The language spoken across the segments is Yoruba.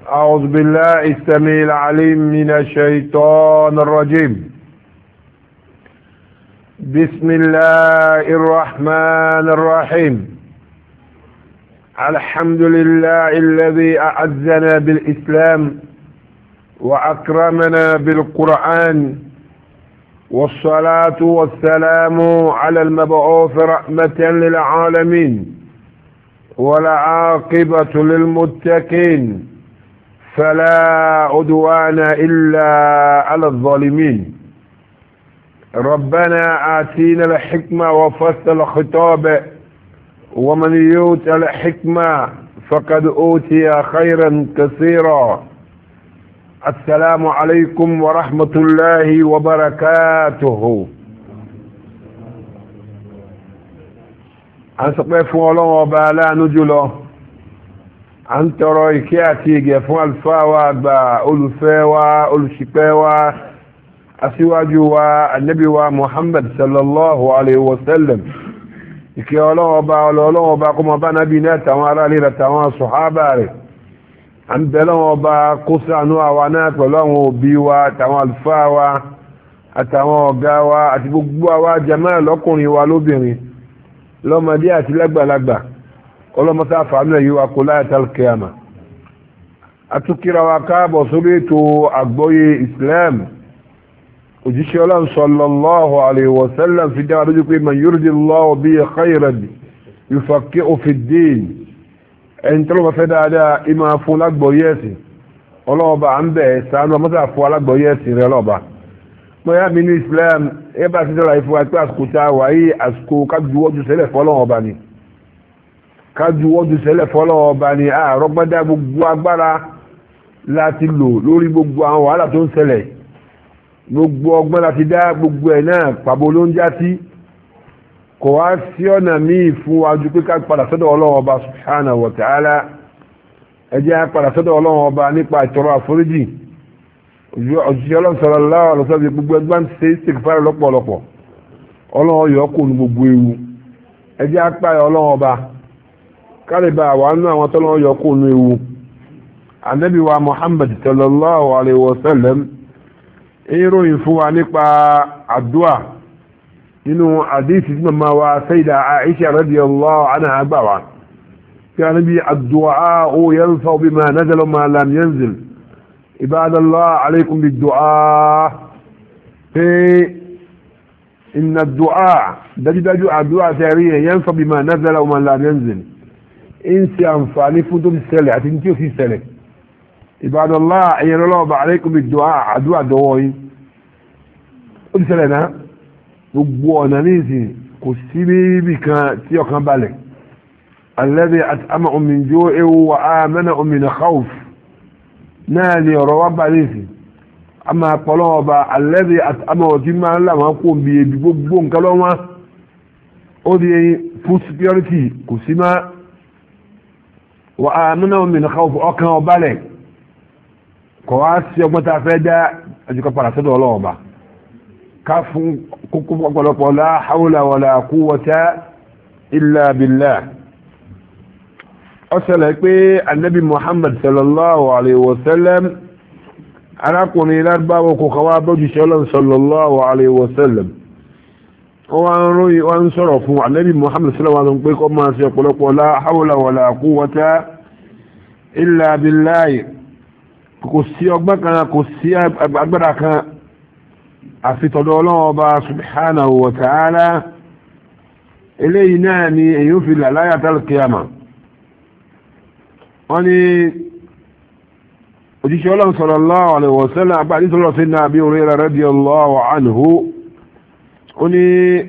أعوذ بالله السميع العليم من الشيطان الرجيم. بسم الله الرحمن الرحيم. الحمد لله الذي أعزنا بالإسلام وأكرمنا بالقرآن، والصلاة والسلام على المبعوث رحمة للعالمين والعاقبة للمتقين، فلا عدوان إلا على الظالمين. ربنا آتينا الحكمة وفصل الخطاب، ومن يؤت الحكمة فقد أوتي خيرا كثيرا. السلام عليكم ورحمة الله وبركاته. an sọpẹ́ fún Ọlọ́run ọba aláàánú jùlọ, an tọrọ ìkẹ́ àti ìgẹ̀ fún àlùfáà wa àgbà, olùfẹ́ wa, olùṣìpẹ̀ wa, aṣíwájú wa, ànábì wa Muhammad sallallahu alaihi wasallam. ìkẹ́ Ọlọ́run ọba kó máa bá nábì ní àtàwọn ará ilé rẹ̀ àtàwọn sọ̀hábà rẹ̀. an bẹ̀ Ọlọ́run ọba kó ṣàánú àwa náà pẹ̀lú àwọn òbí wa àtàwọn àlùfáà wa àtàwọn ọ̀gá wa àti gbogbo àwa jàmáà lọ́kùnrin wa lóbìnrin, lọ́mọdé àti lágbàlagbà, ọlọ́mọsá fàánù ẹ̀yí wa kó láyé tálkìyàmà. àtúkìrà wa káàbọ̀ sórí ètò àgbọ́yé Islam. òjíṣẹ́ Ọlọ́run sallallahu alaihi wasallam fi dáwà lójú pé man yuridillahu bihi khayran yufaqihu fid-din. ẹni tó lọ́mọ fẹ́ dáadáa ìmọ̀ fún lágbọ́yé ẹ̀sìn. ọlọ́ọ̀bà à ń bẹ̀ ṣàánú ọmọsá fún alágbọ́yé ẹ̀sìn rẹ̀ lọ́ọ̀bà. mọ́yá mi ní Islam ẹbá ti dára ìfún wa pé àsìkò tá a wà yí àsìkò kájúwọ́jú sẹ́lẹ̀ fọ́lọ́wọ́ ọba ni, kájúwọ́jú sẹ́lẹ̀ fọ́lọ́wọ́ ọba ni. àrọ́gbọ́dá gbogbo agbára láti lò lórí gbogbo àwọn wàhálà tó ń ṣẹlẹ̀, gbogbo ọgbọ́n láti dá gbogbo ẹ̀ náà pàbó ló ń já sí. kò wá sí ọ̀nà míì fún wa ju pé ká padà sọ́dọ̀ Ọlọ́run ọba subhanahu wa ta'ala. ẹ jẹ́ á padà sọ́dọ̀ Ọlọ́run ọba nípa ìtọrọ àforíjì. òjíṣẹ́ Ọlọ́run sallallahu alaihi wasallam gbogbo ẹgbẹ́ ń ṣe istighfar lọ́pọ̀lọpọ̀, Ọlọ́run yọ kó nu gbogbo ewu. ẹ jẹ́ á páyà Ọlọ́run ọba kálíbà wà nínú àwọn tọ́lọ́run yọ kó nu ewu. Ànábì wa Muhammad sallallahu alaihi wasallam ìròyìn fún wa nípa àdúà nínú àdíìsì tí màmá wa Sayyida Aisha radiyallahu anha gbà wá kí Ànábì ad-du'a yanfa'u bima nazala ma lam yanzil. عباد الله عليكم بالدعاء. إن الدعاء الدعاء تاريه ينفع بما نزل وما لم ينزل. انسي أنفعني فدو بالسلع تنتيو في السلع. عباد الله أيها الله عليكم بالدعاء. الدعاء دوائي قل سلنا ربوانا نيسي قسيبي بك تيوكا بالك الذي أتأمع من جوع وآمنع من خوف. náà ni ọ̀rọ̀ wá bá léèsì a máa pọ̀lọ́ ọba alẹ́bí àmọ́ tí máa ń láwọn kó bí ebi gbogbo nǹkan lọ́wọ́. ó di food security kò sí má wà á mẹ́nà omi nìkan ọkàn ọba lẹ̀ kọ̀ wá sí ọgbọ́n tá a fẹ́ dá ẹjùkọ́ padà sọ́dọ̀ ọlọ́ọ̀ba ká fún kókó ọ̀pọ̀lọpọ̀ la hawla wala quwwata illa billah. ọ̀sẹ̀lẹ̀ pé annabi Muhammad sallallahu alaihi wasallam arákùnrin lárúbáwọ̀ kò kọwàá bọ́jú ṣọ́lọ́n sallallahu alaihi wasallam wọ́n sọ̀rọ̀ fún annabi Muhammad sallallahu alaihi wasallam pé kọ́ máa ṣe ọ̀pọ̀lọpọ̀ la hawla wala quwwata illa billahi. kò sí ọgbọ́n kan, kò sí agbára kan àfi tọ̀dọ̀ Ọlọ́run Ọba subhanahu wa ta'ala. eléyìí náà ni èyí ó fi làláyà tálkìyàmà. wọ́n ní òjíṣẹ́ Ọlọ́run sallallahu alaihi wasallam àgbà nítorọ̀ sí náà Abi Hurairah radiyallahu anhu. ó ní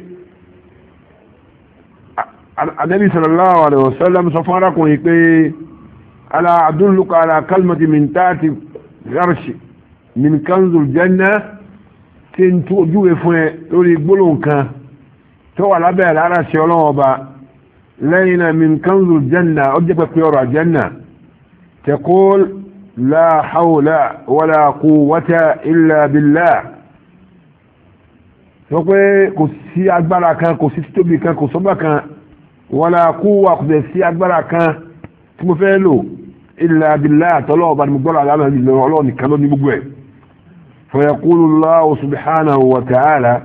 Ànábì sallallahu alaihi wasallam sọ fún arákùnrin pé ala adulluka ala kalmati min tahti arshi min kanzul janna, tí ń tó ojúwe fún ẹ lórí gbólóhùn kan tó wà lábẹ́ lára ṣe Ọlọ́run Ọba lẹ́yìn náà min kanzul janna ó jẹ́ pẹ̀pẹ́ ọ̀rọ̀ àjẹ́nà. تقول لا حول ولا قوة إلا بالله. sọ pé kò sí agbára kan, kò sí títóbi kan, kò sọ́gbà kan, wala quwwa kò sí agbára kan tí mo fẹ́ lò إلا بالله طلعوا بعد مقبول على العمل اللي وعلوني كانوني مقبول فيقول الله سبحانه وتعالى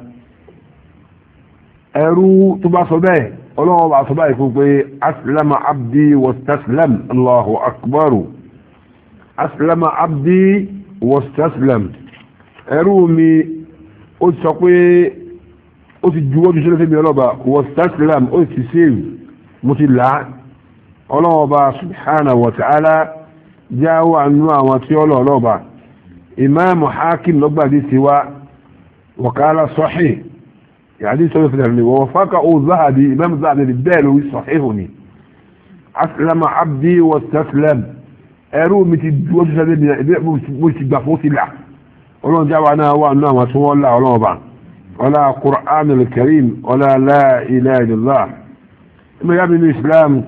أرو تبع صباه الله بعد صباه يقول أسلم عبدي واستسلم الله أكبر أسلم عبدي واستسلم أرو مي أتسقي أتجوز شلفي بيربا واستسلم أتسيب متلع الله سبحانه وتعالى جاءوا عنه وتيولوا الله إمام حاكم لقب دي سواء وقال صحيح يعني سوى في الهرمي ووفقه الذهبي إمام الذهبي بالدال يصححني أسلم عبدي واستسلم أرو متجوز متجفوت الله ولو جاءنا وأنه وتولى الله ولا قرآن الكريم ولا لا إله إلا الله إما يابن الإسلام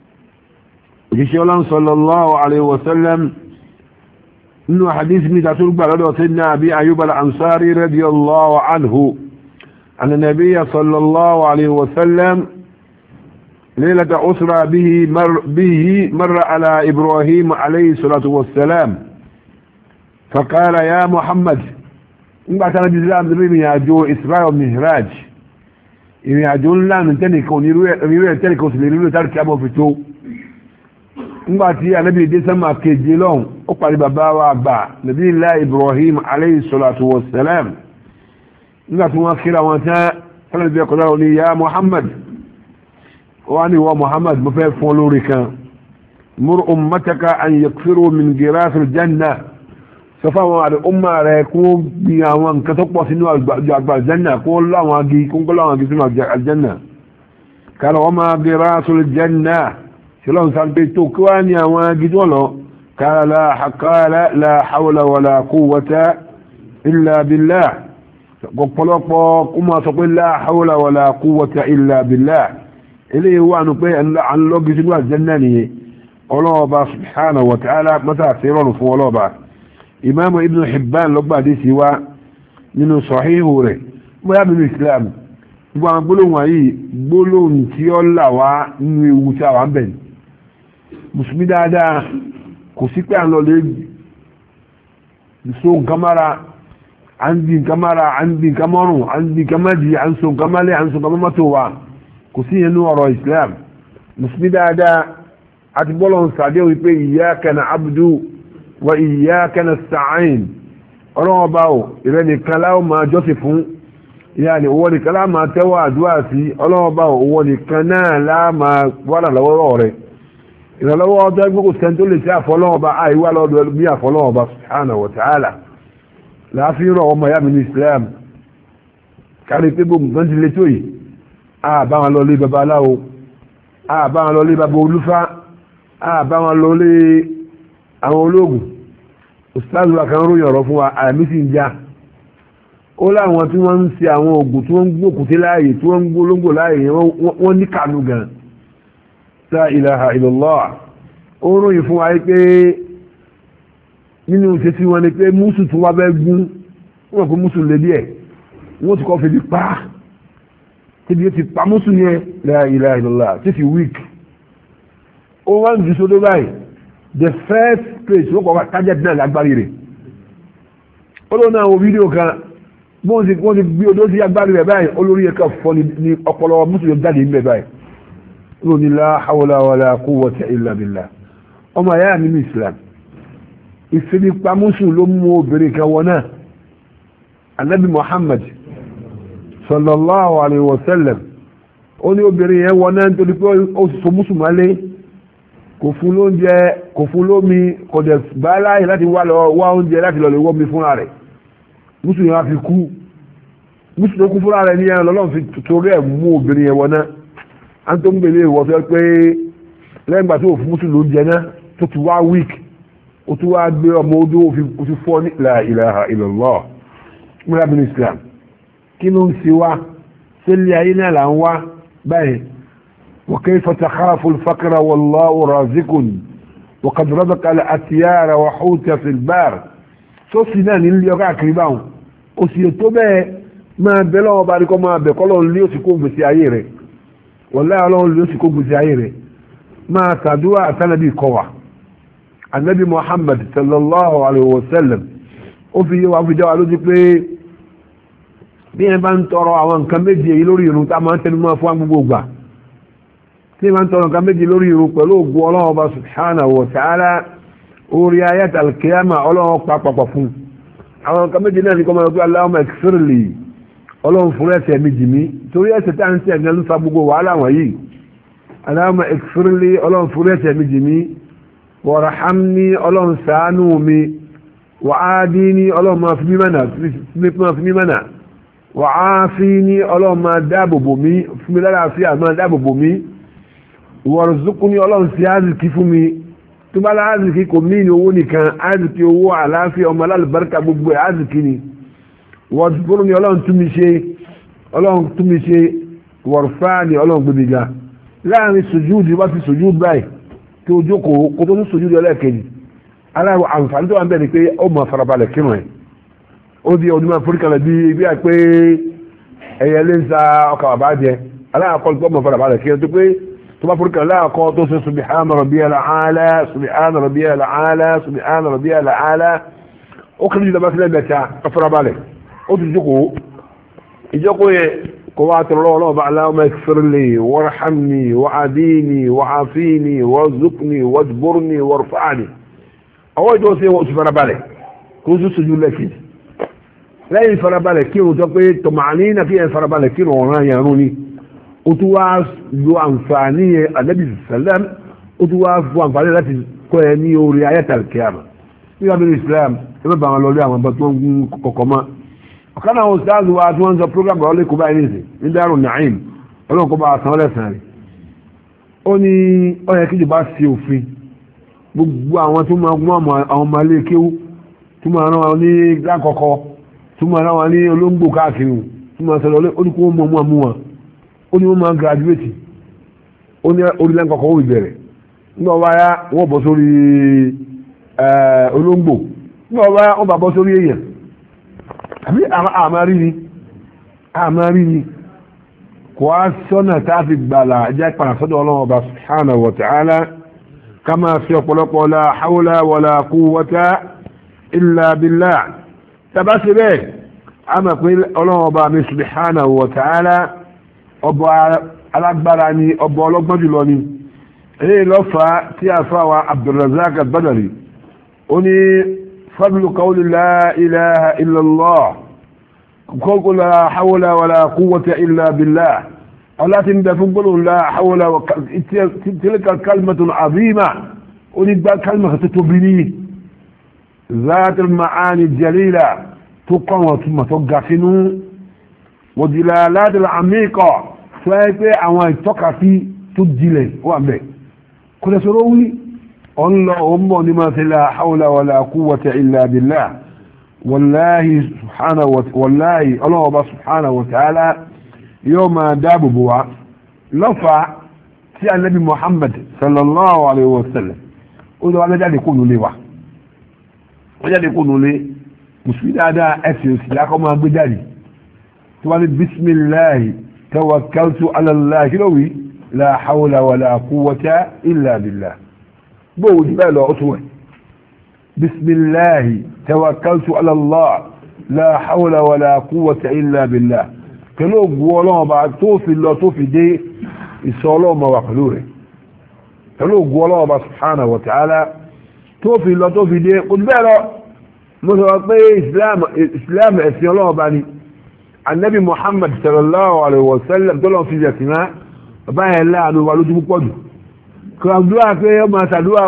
جيشي صلى الله عليه وسلم إنه حديث من تترك على سيدنا أبي أيوب الأنصاري رضي الله عنه أن النبي صلى الله عليه وسلم ليلة أسرى به مر على إبراهيم عليه الصلاة والسلام فقال يا محمد بعد نبي الإسلام نبي يعجو إسراء ومهراج يعجو الله من تنكون يروي تنكون سليلو تركبه في تو ngbàtí anabi dé sama keje lọ́hùn ó parí bàbá wa gbà nàbí ilá ibrahim alayhi salatu wa salam nígbàtí wọ́n kíra wọn tán fẹ́lẹ̀ bí ẹkọ̀dá wọn ni ya muhammad wọ́n ni wọ́n muhammad mo fẹ́ fún olórí kan mur ummataka an yakfiru min girasil janna sọfá wọn àti umma rẹ̀ kó bí àwọn nǹkan tó pọ̀ sínú àgbà janna kó láwọn agi sínú aljanna kala wọ́n ma girasul janna شلون صار بيتو كواني وجدولو قال لا حول ولا قوة إلا بالله قلقوا كما تقول لا حول ولا قوة إلا بالله إليه هو أنه عن لوج سنوى الجناني الله سبحانه وتعالى متى سيرون فولوبا إمام ابن حبان لبا دي سوا من صحيح ره ما يبن الإسلام يقول بلون وعي بلون تيولا ونويوتا وعنبين musulmi dáadáa kò sí pé à ń lọ lè so nǹkan mára à ń di nǹkan mára à ń di nǹkan mọ́rùn à ń di nǹkan mẹ́jì à ń so nǹkan mẹ́lẹ̀ à ń so nǹkan mọ́tò wa kò sí yẹn ní ọ̀rọ̀ islam musulmi dáadáa àti bọ́lọ̀ ń sàdé wípé iyyaka na'budu wa iyyaka nasta'in ọlọ́wọ́ bá ò ìrẹ́ nìkan láwọn máa jọ́sìn fún ìyá ni owó nìkan láwọn máa tẹ́wọ́ àdúrà sí ọlọ́wọ́ bá ò owó nìkan náà láwọn máa wà lọ́wọ́ rẹ̀ ìrànlọ́wọ́ ọjọ́ gbogbo sẹ́ntó lè tí àfọlọ́ọ̀bá àìwá lọ́dọ̀ bí àfọlọ́ọ̀bá subhanahu wa ta'ala láàfin rọ̀ ọmọ yàmì ní islam kárí pé gbogbo nǹkan ti lè tó yìí àbáwọn lọ lé babaláwo àbáwọn lọ lé baba olúfá àbáwọn lọ lé àwọn ológun ustaz wa kan ròyìn ọ̀rọ̀ fún wa àmì sì ń já ó láwọn tí wọ́n ń ṣe àwọn ògùn tí wọ́n ń gbókùté láàyè tí wọ́n ń gbólógbò láàyè wọ́n ní kànú gan la ilaha illallah ó ròyìn fún wa pé nínú ṣe tí wọ́n ní pé mùsù tí wọ́n bẹ́ gún wọ́n kó mùsù lè díẹ̀ wọ́n ti kọ́ fi bí pa tíbi ó ti pa mùsù yẹn la ilaha illallah tí ti weak ó wá ń ju sódó báyìí the first place wọ́n kọ́ wá tájà náà lágbárí rẹ̀ ó lóun náà wo fídíò kan wọ́n ti gbé odó sí agbárí rẹ̀ báyìí olórí ẹ̀ka fọ́ ní ọpọlọ mùsù yóò jáde níbẹ̀ báyìí lóní la hawla wala quwwata illa billah ọmọ ayá nínú islam ìfẹ́lẹ́pamọ́sùn ló mú obìnrin kan wọ́n náà anabi muhammad sallallahu alayhi wa sallam ó ní obìnrin yẹn wọ́n náà nítorí pé ó sọ mùsùlùmálé kò fún lóúnjẹ kò fún lómi kò dẹ̀ bá láàyè láti wá oúnjẹ láti lọ lè wọ́ mi fúnra rẹ̀ mùsùlùmí yẹn wá fi kú mùsùlùmí kú fúnra rẹ̀ ní ẹran lọ́lọ́run fi torí ẹ̀ mú obìnrin yẹn wọ́n náà an tó ń bèèrè ìwọ̀ fẹ́ pé lẹ́yìn ìgbà tó ò fún mùsùlùmí lóúnjẹ náà tó ti wá week ó tún wá gbé ọmọ odó ó fi fọ́ ní la ilaha illallah múra bin islam kí ló ń ṣe wá sílé ayé náà là ń wá báyìí wa kayfa takhafu al-faqra wallahu razikun wa qad razaka al-atyara wa huta fi al-bar tó sì náà ní ilé ọkọ̀ àkìrí báwọn ó sì tó bẹ́ẹ̀ máa bẹ́ lọ́wọ́ bá rí kọ́ máa bẹ̀ kọ́ lọ́wọ́ lé òsì kó gbèsè ayé rẹ̀ wallahi ọlọ́run ló sì kó gbèsè ayé rẹ̀ máa tàdúrà àtànàbí kọ́ wa النبي محمد صلى الله عليه وسلم وفي جواب لوجي pé bí ẹ bá ń tọrọ àwọn nǹkan méje lórí ìrun tá máa ń tẹnu mọ́ fún gbogbo gbà tí ẹ bá ń tọrọ nǹkan méje lórí ìrun pẹ̀lú ògo Ọlọ́run Ọba subhanahu wa ta'ala orí ayat al-qiyama Ọlọ́run papapọ̀ fún àwọn nǹkan méje náà ní kọ́ máa gbé Allahumma ighfirli Ọlọ́run fún ẹ̀ṣẹ̀ mi jì mí torí ẹ̀ṣẹ̀ tá ń ṣe ẹ̀gán ló fa gbogbo wàhálà wọ̀nyí Allahumma ighfirli Ọlọ́run fún ẹ̀ṣẹ̀ mi jì mí warhamni Ọlọ́run ṣàánú mi wa'adini Ọlọ́run máa fi mí mọ̀nà wa'afini Ọlọ́run máa dáàbòbò mi fún mi lálàáfíà máa dáàbòbò mi warzuqni Ọlọ́run sí àzìkí fún mi tó bá láàzìkí kò mí ní owó nìkan àzìkí owó àlàáfíà ọmọ alálùbáríkà gbogbo ẹ̀ àzìkí ni warzuqni Ọlọ́run tún mi ṣe warfa'ni Ọlọ́run gbé mi ga láàrin sùjúdì wá sí sùjúdì báyìí tí ó jókòó kó tó ní sùjúdì ẹlẹ́ẹ̀kejì aláwọ̀ àǹfààní tó wà ń bẹ̀ ni pé ó máa farabalẹ̀ kírun ẹ̀ ó di ọdún máa foríkalẹ̀ bí i pé ẹyẹ lè ń sa ọkà bàbá jẹ aláàkọ́ tó máa farabalẹ̀ kírun tó pé tó bá foríkalẹ̀ aláàkọ́ tó ṣe subhana rabbiyal a'la subhana rabbiyal a'la subhana rabbiyal a'la ó kiri jù lọ́bàá sílẹ̀ mẹ́ta ó farabalẹ̀ ó ti jókòó ìjókòó yẹn kó wá tọrọ Ọlọ́run bá Allahumma ighfirli warhamni wa'adini wa'afini warzuqni wajburni warfa'ni ọwọ́ ìjọ sí wọ́n ti farabalẹ̀ kó tó sojú lẹ́kìtì lẹ́yìn farabalẹ̀ kí o tó pé tọmọ̀ní na kí ẹ farabalẹ̀ kí ọ̀ràn yẹ̀rún ni ó tún wá lo àǹfààní Ànábì sàlám ó tún wá fún àǹfààní láti kọ́ ẹ ní orí ayatul qiyamah ní abẹ́rẹ́ Islam ẹ bá bàwọn lọlé àwọn ọba tó ń gún kọ̀kọ́ mọ́ ọ̀kan náà ọ̀sáàzù wa tí wọ́n ń sọ program rọ̀ lẹ́kọ̀ọ́ báyìí nìsín ní Darul Naim ọlọ́nkọ́ bá san lẹ́sàn rẹ̀ ó ní ó yẹ kí ìjọba ṣe òfin gbogbo àwọn tó máa gún àwọn ọmọ ilé kéwú tó máa rán wọn ní lákọ̀ọ́kọ́ tó máa rán wọn ní olóńgbò káàkiri tó máa sọ̀rọ̀ ó ní kó wọ́n mú wọn ó ní wọ́n máa graduate ó ní orílẹ̀ kọ̀ọ̀kọ́ ó ìbẹ̀rẹ̀ nígbà wáyá wọ́n bọ́ sórí olóńgbò nígbà wáyá wọ́n bá bọ́ sórí èèyàn àbí àmàrí ni kò á sọ́nà tá a fi gbàlà ẹjẹ́ ìpàdà sọ́dọ̀ Ọlọ́run Ọba subhanahu wa ta'ala كما في قلق لا حول ولا قوة إلا بالله تبس به أما قل الله أبا سبحانه وتعالى أبا الأكبراني أبا الأكبراني إيه لفا تيافا عبد الرزاق البدري أني فضل قول لا إله إلا الله قل لا حول ولا قوة إلا بالله ولكن تقول لا حول تلك كلمة عظيمة أريد كلمة تتبني ذات المعاني الجليلة تقوى ثم تقفن ودلالات العميقة فأيضا أولا تقع في تجلي وأمبي كل سروي الله أمه لما لا حول ولا قوة إلا بالله والله سبحانه والله الله سبحانه وتعالى يوم داب بوا لفع في النبي محمد صلى الله عليه وسلم ودوا على ذلك يكونوا لي واحد وجد يكونوا لي مسلم هذا أسيس لكم أبدالي تقول بسم الله توكلت على الله لوي لا حول ولا قوة إلا بالله بود باله أطوي بسم الله توكلت على الله لا حول ولا قوة إلا بالله pẹ̀lú ògùn ọlọ́run ọba tó fi lọ tó fi dé ìsọ ọlọ́run ọba pẹ̀lú rẹ̀ pẹ̀lú ògùn ọlọ́run ọba subhanahu wa ta'ala tó fi lọ tó fi dé ojú bẹ́ẹ̀ lọ mo sọ pé islam ẹ̀sìn ọlọ́run ọba ni anabi muhammad sallallahu alayhi wa sallam tó lọ́n fi ẹ̀sìn náà bàbá yẹn láàánú wa lójú púpọ̀ jù kàdúrà pé ọmọ àtàdúrà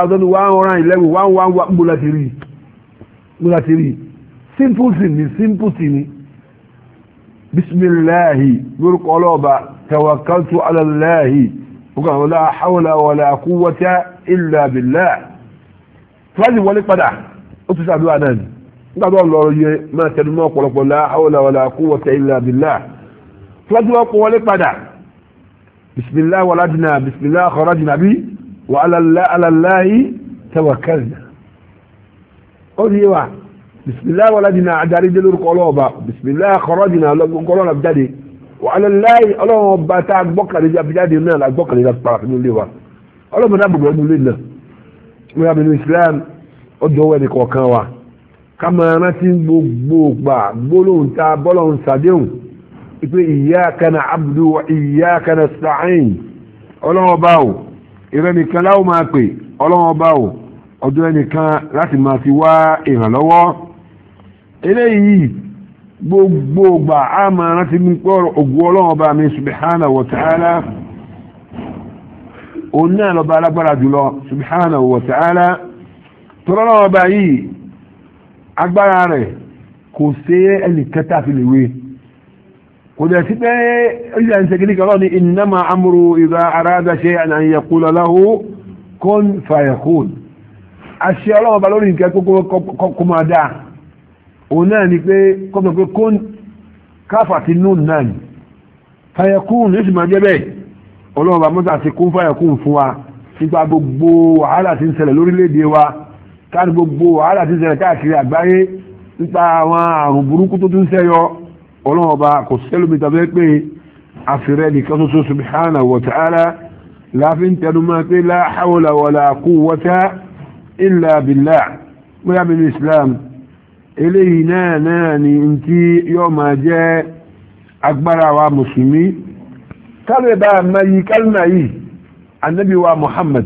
1111 múlatiri simple thing ni بسم الله يقول قلوبا توكلت على الله وقال لا حول ولا قوة إلا بالله فهذه ولي قدع أتسعدوا عنان قالوا الله ما تنموك ولقوا لا حول ولا قوة إلا بالله فهذه ولي قدع بسم الله ولدنا بسم الله خرجنا به وعلى الله توكلنا قل واحد بسم الله ولدنا عداري دلور قلوبا بسم الله خرجنا قلونا بجدي وعلى الله الله باتاك بكر جاب جدي من لا بكر لا طرف من لوا الله ما نبغى نقول لنا wọ́n bí Islam ó dọ̀wọ́ ẹni kọ̀ọ̀kan wa ká máa rántí gbogbo gbà gbólóhùn ta bọ́lọ̀hùn sàdéhùn ipé iyyaka na'budu wa iyyaka nasta'in ọlọ́wọ́ báwò ìrẹ́ nìkan láwọ́ máa pè ọlọ́wọ́ báwò ọdún ẹnìkan láti máa fi wá ìrànlọ́wọ́ eléyìí gbogbo gbà á máa rántí pọ̀ ògùn ọlọ́wọ́ bá mi subhanahu wa ta'ala òun náà lọ bá alágbára jùlọ subhanahu wa ta'ala tọ́lọ́wọ́ bá yìí agbára rẹ̀ kò sí ẹni kẹta fi lè wé kò dẹ̀ sí pé ilẹ̀ ìṣẹ́gìlì kan lọ́ni innama amru idha arada shay'an an yaqula lahu kun fayakun àṣẹ ọlọ́wọ́ bá lórí nǹkan kó máa dáa òun náà ni pé kọ́tọ̀ pé kun káfàtí nùn náà ni fayakun yóò sì máa jẹ́ bẹ́ẹ̀ ọlọ́wọ́ bá mọ́ta ti kún fayakun fún wa nípa gbogbo wàhálà tí ń ṣẹlẹ̀ lórílẹ̀-èdè wa káàdì gbogbo wàhálà tí ń ṣẹlẹ̀ káàkiri àgbáyé nípa àwọn àrùn burúkú tó tún ṣẹ́yọ ọlọ́wọ́ bá kò sẹ́lómi tàbí pé àfihàn nìkan ṣoṣo subhanahu wa ta'ala láàfin tẹnu máa pé la hawla wala quwwata illa billah wíyá bí Islam eléyìí náà ni tí yóò máa jẹ́ agbára wa mùsùlùmí kálẹ̀ bá mayi kálmà yìí annabi wa Muhammad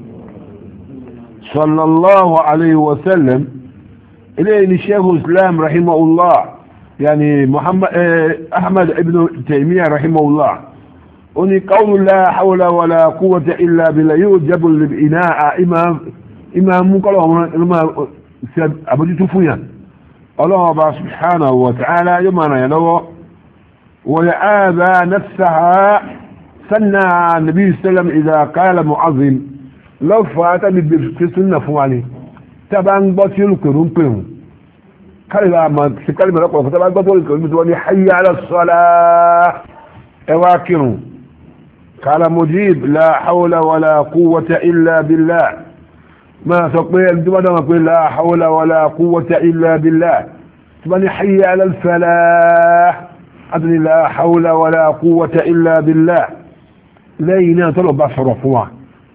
sallallahu alaihi wasallam eléyìí ni sheikh islam rahimahullah yani Muhammad Ahmad ibn Taymiyyah rahimahullah oni qawlu la hawla wala quwwata illa billah yujabu lil-ina'a imam kala ma abuju fuyan Allah ba subhanahu wa ta'ala yumana yalawo wa ya'aba nafsaha sanna nabi sallam idha qala mu'azzim law fata bi sunna fuwani taban gbo ti olùkèrún pèrún kalima ma si kalima lọ́pọ̀ taban gbo ti olùkèrún tó ní hayya ala salah ewa kirun qala mujib la hawla wala quwwata illa billah ما تقول ما تقول لا حول ولا قوة إلا بالله تبني حي على الفلاح أدري لا حول ولا قوة إلا بالله لينا طلب بصر فوا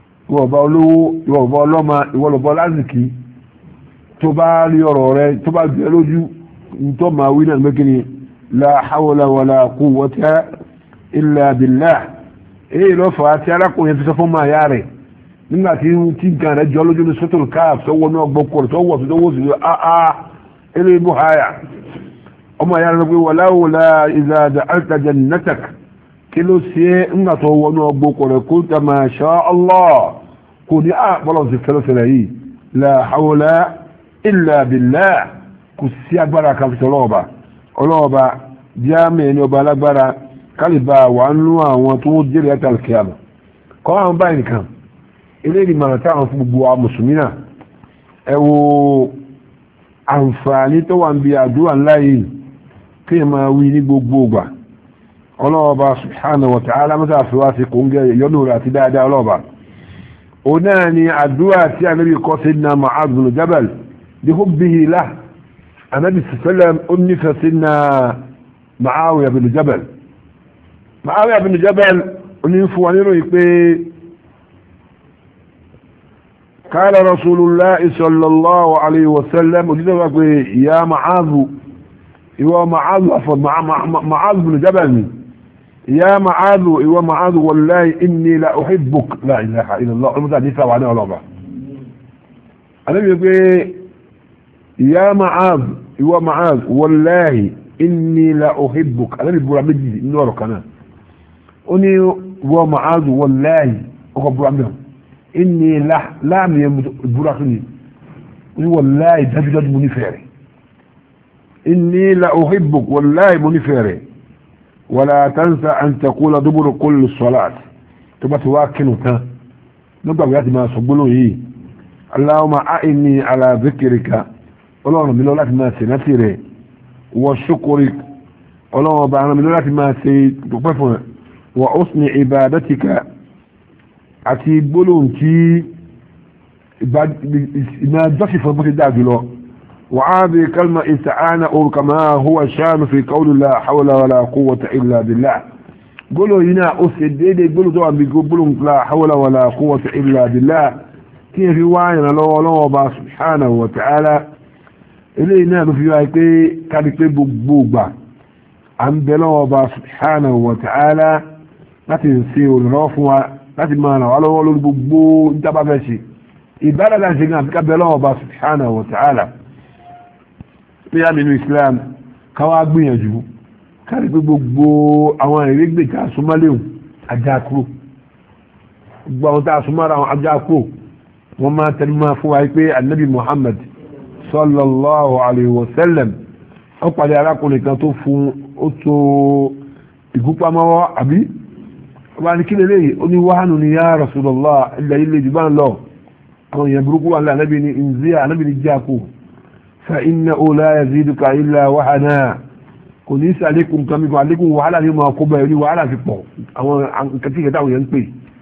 وبقولوا ما وبقول عنك تبال يروري تبال بيولوجي انتم وين المكني لا حول ولا قوة إلا بالله إيه لو فاتي لكم يفسفوا ما ياري nígbà tí nǹkan rẹ̀ jọ lójú ní sọ́tò káàf tó wọ́n náà gbọ́kọ̀ tó wọ́ sí tó wọ́ sí àà ilé ibú haya ọmọ ìyá rẹ̀ pé wàláwòlá ìzàdà altajannatak kí ló sí ẹ́ ńgbà tó wọ́n náà gbọ́kọ̀ rẹ̀ kó ta ma sha Allah kò ní bọ́lọ̀ sí fẹ́lọ́sẹ̀lẹ̀ yìí la hawla illa billah kò sí agbára kan fi ọlọ́ọ̀ba ọlọ́ọ̀ba jáàmì ẹni ọba alágbára kálíbà wà nínú àwọn tó jẹ́rìí àtàlùkìyàmù kọ́ àwọn báyìí nìkan eléyìí màá táwọn fún gbogbo àwọn mùsùlùmí náà ẹ wo àǹfààní tó wà ń bi àdúrà ńlá yìí kí ẹ máa wí ní gbogbo ìgbà ọlọ́ọ̀ba subhanahu wa ta'ala mọ́tà àfíwá sí kò ń gẹ ìyọ́nù rẹ̀ àti dáadáa ọlọ́ọ̀ba òun náà ni àdúrà tí anábì kọ́ Sayyidina Mu'adh bin Jabal bí hubbihi lahu anábì sallam ó nífẹ̀ẹ́ Sayyidina Mu'awiya bin Jabal Mu'awiya bin Jabal ó ní fún wa nínú ìpè قال رسول الله صلى الله عليه وسلم يا معاذ هو معاذ بن جبل يا معاذ هو معاذ والله إني لا أحبك لا إله إلا الله المتحدثة وعنه الله أنا يقول يا معاذ هو معاذ والله إني لا أحبك أنا يقول عمدي نورك أنا أني هو معاذ والله أخبر عنهم إني لا يبرقني والله تجد منفري إني لا أحبك والله منفري ولا تنسى أن تقول دبر كل الصلاة تبقى تواكنك نبقى بياتي ما صبلوا هي اللهم أعني على ذكرك اللهم من الله ما سنتري وشكرك اللهم بعنا من الله ما سيتقفنا وأصنع عبادتك àti gbólóhùn tí ìmá jọ́sì fún bóti dáa jùlọ wà á bí kalma ìsàánà orúkà máa huwa ṣáàmù fi qawli la hawla wala quwwata illa billah gbólóhùn yìí náà ó sì dédé gbólóhùn tó wà bí gbólóhùn la hawla wala quwwata illa billah كيف يواعنا الله وبا سبحانه وتعالى إلينا في وايكي كان بوبا عن بلو وبا سبحانه وتعالى لا تنسيوا الرفوة لا تمانعوا على ولو البوبو انت بابشي إبادة لا شيء في بلو وبا سبحانه وتعالى في من الإسلام كواغبين يجو كان بوبو أوان يريد كاسوماليو أجاكرو gbọ́n tá a súnmọ́ ara wọn ajá kó wọ́n máa tẹnu máa fún wa pé anabi muhammad sallallahu alayhi wa sallam ó pàdé arákùnrin kan tó fún ó tó ìgúpamọ́wọ́ àbí wọ́n ní kí lélẹ́yìí ó ní wàhánu ni ya rasulallah ilẹ̀ ilé jù bá ń lọ àwọn èèyàn burúkú wà ní anabi ní nzíà anabi ní já kó fa inna la yaziduka illa wahana kò ní sí àlékún kan mi kan àlékún wàhálà ní ma kó bẹ́ẹ̀ ní wàhálà fi pọ̀ àwọn kẹtíkẹtà àwọn èèyàn ń pè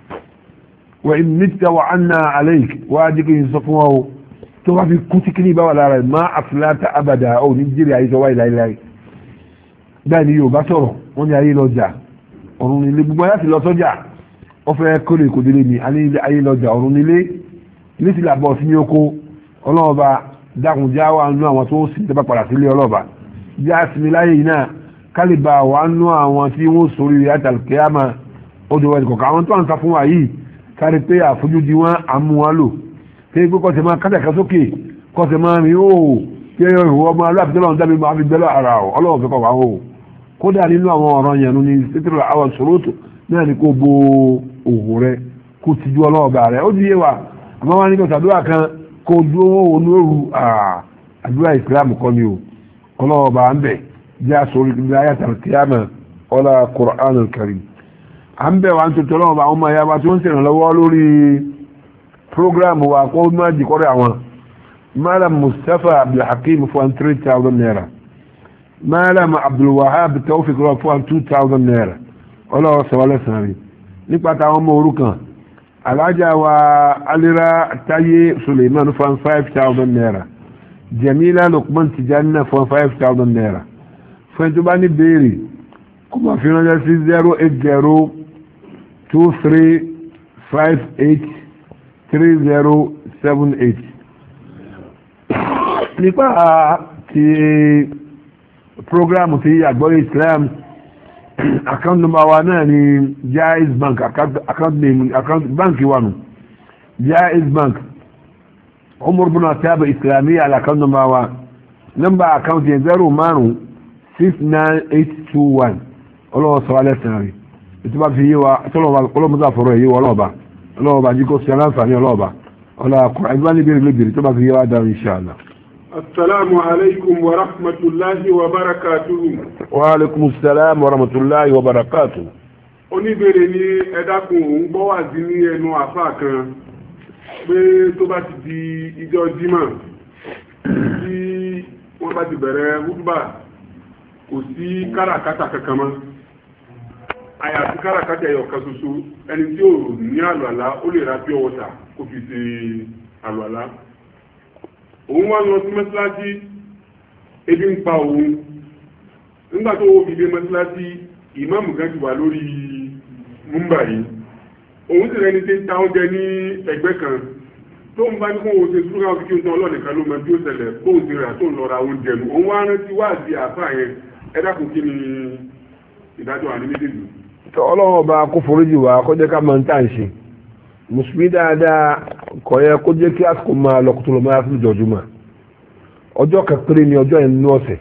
وإن مت وعنا عليك واجك ينصفوه تو في كتكني بولا ما أفلات أبدا أو نجري أي زواي لا إله داني يو بصره وني أي لوجا أروني لي بما يأتي لوجا أفعل كل كدلني أني أي لوجا أروني لي ليس لا بوس نيوكو الله با دعوا جاوا أنوا وتوسي تبقى براسيلي الله با جاء اسم الله هنا كلبا وأنوا وتي وصولي يات القيامة أدوات كوكاون تو أنصفوا أي kárí pé àfojúdi wọn àmúwálò tí ó kọ́ sí máa kátàkà sókè kọ́ sí máa rí ó kí ẹ̀rọ ọmọ aláàbìtẹ́lọ́n dábí máa fi bẹ́lọ́ ara ọ̀ ọlọ́wọ́ fẹ́ kọ̀wá ó kódà nínú àwọn ọ̀rọ̀ yẹnu ní sítírò àwọn sòrótò náà ní kó bo òhò rẹ kó ti ju ọlọ́ọ̀bà rẹ ó di yé wa àmọ́ wá ní kí ọ̀sàdúrà kan kó dúró onóoru àdúrà ìsìlámù kọ́ ni o ọlọ́ọ̀bà ń bẹ̀ jẹ́ àsọ̀rọ̀ ìgbà ayàtàl kíyámà ọlá Qur'anul Karim à ń bẹ̀ wá ń tuntun lọ́wọ́ àwọn ọmọ ìyá wa tí ó ń ṣèrànlọ́wọ́ lórí prógrámù wa kó má jìkọ́rẹ́ àwọn Malam Mustapha Abdulhakim fún 3,000 naira Malam Abdulwahab Tawfiq fún 2,000 naira ọlọ́wọ́ sọ̀rọ̀ sàn rí nípa táwọn ọmọ òrukàn alájà wa Alira Taye Suleiman fún 5,000 naira Jamila Lukman Tijanna fún 5,000 naira fún ẹjọ́ bá ní béèrè kó máa fi ránṣẹ́ sí 080 23583078 nípa ti programu ti àgbọ́yé Islam account number wa náà ni Jaiz Bank account bank wa nù Jaiz Bank Umar bin Khattab Islamiyya account number wa number account yẹn 0569821 ọlọ́wọ́ sọ alẹ́ sẹ́rin ètò bá fi yé wa ọlọ́mọdé àfọ̀rọ̀ èyí wọ ọlọ́ọ̀bà jíkọ́ sí aláǹfààní ọlọ́ọ̀bà ọlọ́ọ̀kọ̀ ẹgbẹ́ níbi ìrìnlẹ̀ tó bá fi yé wa dáhùn inṣàlá. Assalamu alaikum wa rahmatullahi wa barakatuhu. Wa alaikum salam wa rahmatullahi wa barakatuhu. Oníbèrè ní ẹ dákun òun gbọ́ wà sí ní ẹnu àfáà kan pé tó bá ti di ìjọ jímọ̀ tí wọ́n bá ti bẹ̀rẹ̀ hútùbà kò sí káràkátà kankan mọ́ àyàfi káràkátà ẹyọ kan ṣoṣo ẹni tí ò ní àlùàlá ó lè ra pure water kó fi ṣe àlùàlá òun wá lọ sí mọ́sálásí ebi ń pa òun nígbà tó wọ́n fi dé mọ́sálásí ìmáàmù kan ti wà lórí múmbà yìí òun sì rẹni tí ń ta oúnjẹ ní ẹgbẹ́ kan tó ń bá ní kó wọ́n ṣe súnra òfin kí n tán ọlọ́nìkan ló mọ bí ó ṣẹlẹ̀ bóun ti rà tó ń lọ ra oúnjẹ nù òun wá rántí wá sí àáfàá yẹn ẹ dákun kí ni ìdájọ́ àní méjèèjì. ọlọ́wọ́ bá kó foríjì wá kó jẹ́ ká máa ń tà ń ṣe mùsùlùmí dáadáa kò yẹ kó jẹ́ kí àsìkò máa lọ kótó lọ máa fi jọjúmọ́ ọjọ́ kẹpẹ́rẹ́ ni ọjọ́ yẹn nínú ọ̀sẹ̀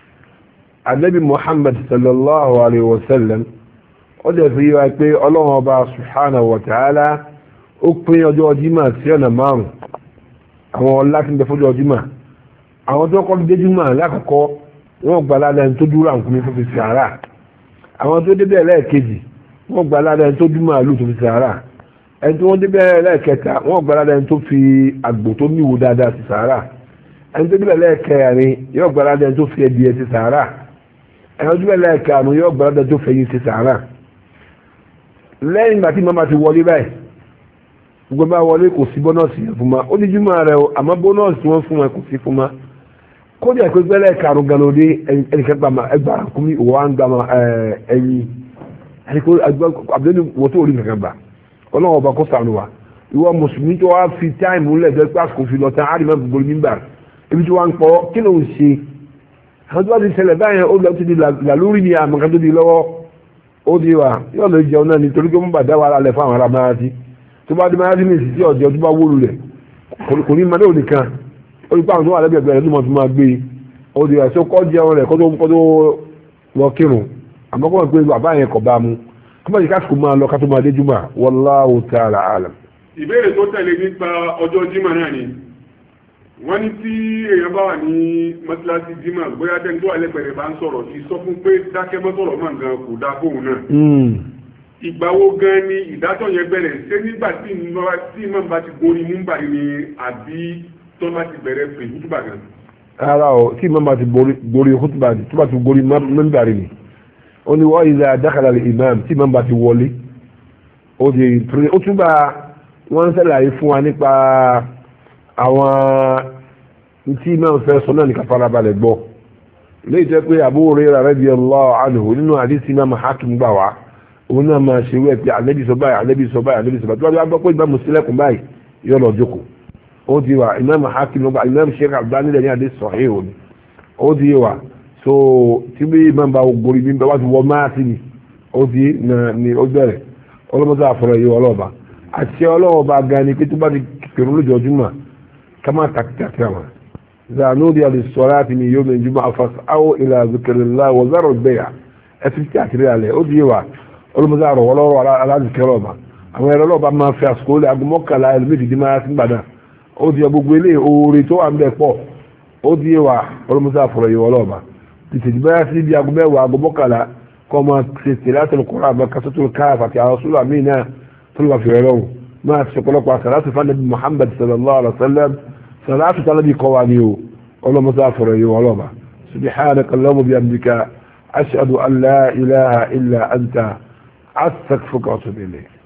anabi Muhammad sallallahu alayhi wa sallam ó dẹ̀ fi wá pé ọlọ́wọ́ bá subhanahu wa ta'ala ó pín ọjọ́ jímọ̀ sí ọ̀nà márùn àwọn ọlá tí ń bẹ fọ́jọ́ jímọ̀ àwọn tó kọ́ dé jímọ̀ lákòókò wọ́n gba ládàá ẹni tó dúró àǹkúmi fún fi sàárà àwọn tó débẹ̀ lẹ́ẹ̀kejì wọ́n gba ládàá ẹni tó dúmọ̀ àlù tó fi sàárà ẹni tó wọ́n débẹ̀ lẹ́ẹ̀kẹta wọ́n gba ládàá ẹni tó fi àgbò tó níwò dáadáa sí sàárà ẹni tó débẹ̀ lẹ́ẹ̀kẹrin yóò gba ládàá ẹni tó fi ẹdìyẹ sí sàárà ẹni tó débẹ̀ lẹ́ẹ̀karùn yóò gba ládàá ẹni tó fi ẹyin sí sàárà lẹ́yìn ìgbà tí màmá ti wọlé báyìí gbogbo bá wọlé kò sí bọ́nọ́ọ̀sì yẹn fún ma ó ní jùmọ̀ rẹ o àmọ́ bọ́nọ́ọ̀sì wọn fún ma kò sí fún ma kódà pé gbẹ́lẹ̀ karùn galode ẹnìkan gbàmà ẹgbàrá kúmi wà ń gbàmà ẹyin ẹnìkan abdulayi wọ́n tó orí kankan gbà ọlọ́wọ́ ọba kó sànù wa ìwọ mùsùlùmí tó wá fi táìmù lẹ́jọ́ pé àsìkò fi lọ tán á rí mọ́ gbogbo nígbà ibi tí wọ́n ń pọ̀ kí ló ń ṣe àwọn tó bá ti ṣẹlẹ̀ báyẹn ó lọ ti di làlórí ni àmọ́ kan tó di lọ́wọ́ ó di wa yóò lọ jẹun náà nítorí pé wọ́n bá dá wàhálà lẹ̀ fún àwọn ará máyàtí tó bá dé máyàtí ní ìsìtì ọ̀jẹ̀ tó bá wóolu rẹ̀ kò ní madé ònìkan ó di pàwọn tó wà lẹ́gbẹ̀ẹ́ rẹ̀ tó mọ̀ tó máa gbé ó di wa ṣé kọ́ jẹun rẹ̀ kó tó lọ kírun àmọ́ kọ́ pé bàbá yẹn kọ̀ bá mu kọ́ bá yẹ káàkiri máa lọ ká tó máa dé jùmọ̀ wallahu ta'ala alam. ìbéèrè tó tẹ̀lé nípa ọjọ́ jímọ̀ náà ni wọ́n ní tí èèyàn bá wà ní mọ́tíláṣí jímọ̀ bóyá tẹ́ni tó wà lẹ́gbẹ̀rẹ̀ bá ń sọ̀rọ̀ sí sọ fún pé dákẹ́ mọ́sọ̀rọ̀ máa gan kò dá fóun náà. ìgbà wo gan ni ìdájọ́ yẹn bẹ̀rẹ̀ ṣé nígbà tí ìmọ̀ bá ti gorí múmbà ni àbí tó bá ti bẹ̀rẹ̀ pè hútùbà gan. ara o tí ìmọ̀ bá ti gorí hútùbà tó bá ti gorí múmbà ni ó ní wọ́n ìlà dákàlà imam tí ìmọ̀ bá ti wọlé ó túbà wọ́n ń ṣàlàyé fún wa nípa àwọn tí máa ń fẹ́ sọ náà ní kàfàrà balẹ̀ gbọ́ léyìí tẹ́ pé Abu Hurairah radiyallahu anhu nínú àdísí máa Hakim gbà wá òun náà máa ṣe wẹ́ pé Ànábì sọ báyìí Ànábì sọ báyìí Ànábì sọ báyìí tí wọ́n bá gbọ́ pé ìgbà mùsílẹ̀kùn báyìí yóò lọ jókòó ó di wa Imam Hakim lọ́gbà Imam Sheikh Albani lẹ́ni àdé sahih òní ó di wa so tí bí imam bá gorí bí wọ́n ti wọ́ máa sí ni ó di ní ó bẹ̀rẹ̀ ọlọ́mọdé àfọ̀rọ̀ yìí ọlọ́ọ̀ba àti ọlọ́ọ̀ba gan ni pé tó bá ti kẹrù lójoojúmọ́ كما تكتكما إذا نودي للصلاة من يوم الجمعة فاسعوا إلى ذكر الله وذروا البيع أتفتح كده عليه أديوا المزار ولو على ذكر الله أما يرى الله ما في أسكول أبو مكة لا يلمي دي ما يسمعنا أدي أبو قويلي أوريتو عم بيكو أديوا المزار فري ولوما تتجمع سيدي أبو مكة أبو مكة لا كما سلسلات القرآن بكسة الكافة يا رسول أمينة طلب في علوم ما تشكلك وصلاة فالنبي محمد صلى الله عليه وسلم صلاة النبي قوانيه ولا مسافر ولوما سبحانك اللهم بحمدك أشهد أن لا إله إلا أنت أستغفرك وأتوب إليك